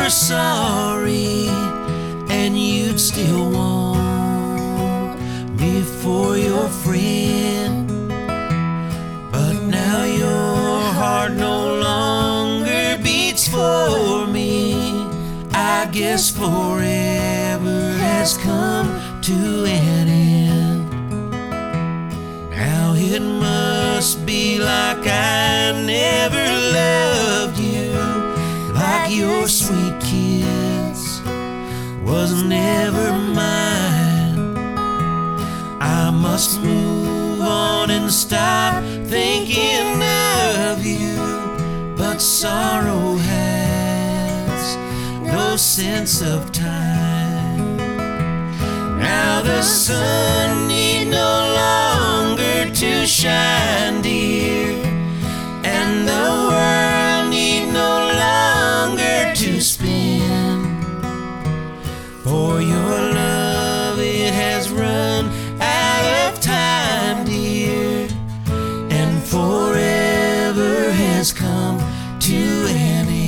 were sorry and you'd still want me for your friend. But now your heart no longer beats for me. I guess forever has come to an end. Now it must be like I never loved you, like your sweet kiss was never mine. I must move on and stop thinking of you, but sorrow has no sense of time. Now the sun need no longer to shine, dear, and the world need no longer to spin. For your love, it has run out of time, dear, and forever has come to an end.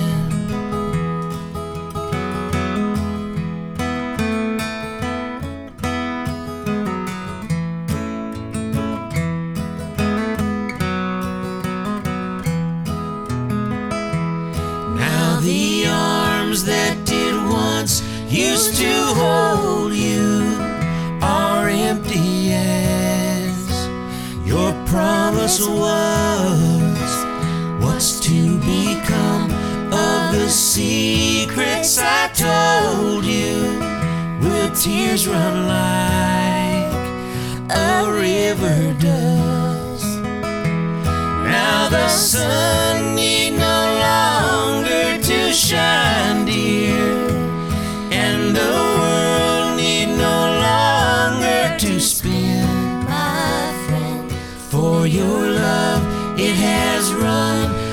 Now the arms that did once used to hold you are empty as your promise was. What's to become of the secrets I told you? Will tears run like a river does? Now the sun need no longer to shine, dear, and the world need no longer to spin, my friend. for your love, it has run